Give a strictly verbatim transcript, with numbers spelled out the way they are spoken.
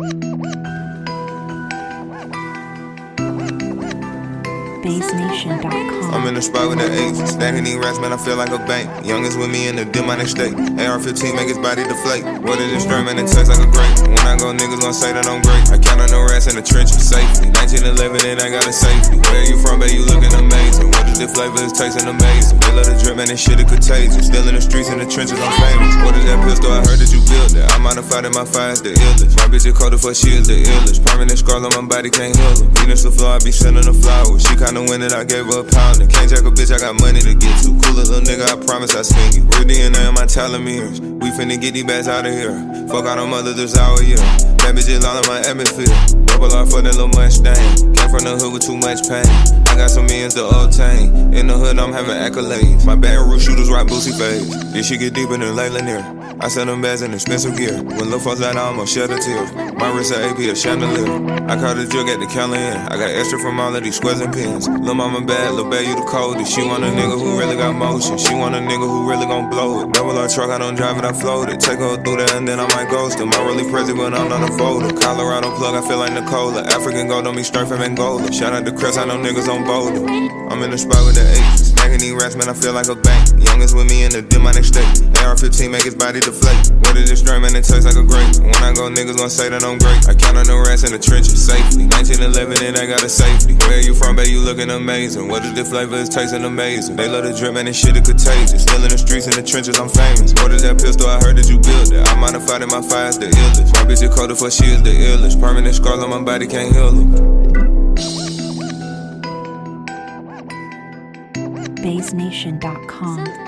Bass Nation dot com. I'm in the spot with the eights, stacking these racks, man, I feel like a bank. Youngest with me in the demonic state. A R fifteen make his body deflate. What is this stream, man, it tastes like a grape. When I go, niggas gon' say that I'm great. I count on no rats in the trenches, safety. nineteen eleven and I got a safety. Where you from, babe, you looking amazing. What is the flavor, it's tasting amazing. They love the drip, man, this shit is contagious. Still in the streets, in the trenches, I'm famous. What is that pistol, I heard that you built that. I modified in my fire, it's the illest. My bitch is coded for she is the illest. Permanent scars on my body, can't heal her. Venus the floor, I be sending her flowers. She kinda win it, I gave her a pound. Can't jack a bitch, I got money to get to. Cool little nigga, I promise I swing you. Real D N A in my telomeres. We finna get these bats out of here. Fuck all them others this hour, yeah. That bitch is all in my atmosphere. Double R for that little Mustang. Came from the hood with too much pain. I got some millions to obtain. In the hood, I'm having accolades. My Baton Rouge shooters rock Boosie fades. This shit get deeper than Leyland here. I sell them bags in expensive gear. When Lil' folks out, I almost shed a tear. My wrist a A P, a chandelier. I caught a jug at the counter in. I got extra from all of these squares and pins. Lil' mama bad, Lil' babe, you the coldest. She want a nigga who really got motion. She want a nigga who really gon' blow it. Double R truck, I don't drive it, I float it. Take her through there and then I might ghost him. I'm really crazy, but I'm not a voter. Colorado plug, I feel like Nicola. African gold on me, straight from Angola. Shout out to Chris, I know niggas on Boulder. I'm in the spot with the eights. Stacking these rats, man, I feel like a bank. Youngest with me in the demonic state. A R fifteen make his body deflate. What is this stream, man, it tastes like a grape. When I go, niggas gon' say that I'm great. I count on the rats in the trenches, safely. nineteen eleven and I got a safety. Where you from, babe, you looking amazing. What is the flavor, it's tasting amazing. They love the drip, man, this shit is contagious. Still in the streets, in the trenches, I'm famous. What is that pistol, I heard that you built it. I modified in my fire, it's the illest. My bitch is coded for she is the illest. Permanent scars on my body, can't heal her. Bass Nation dot com.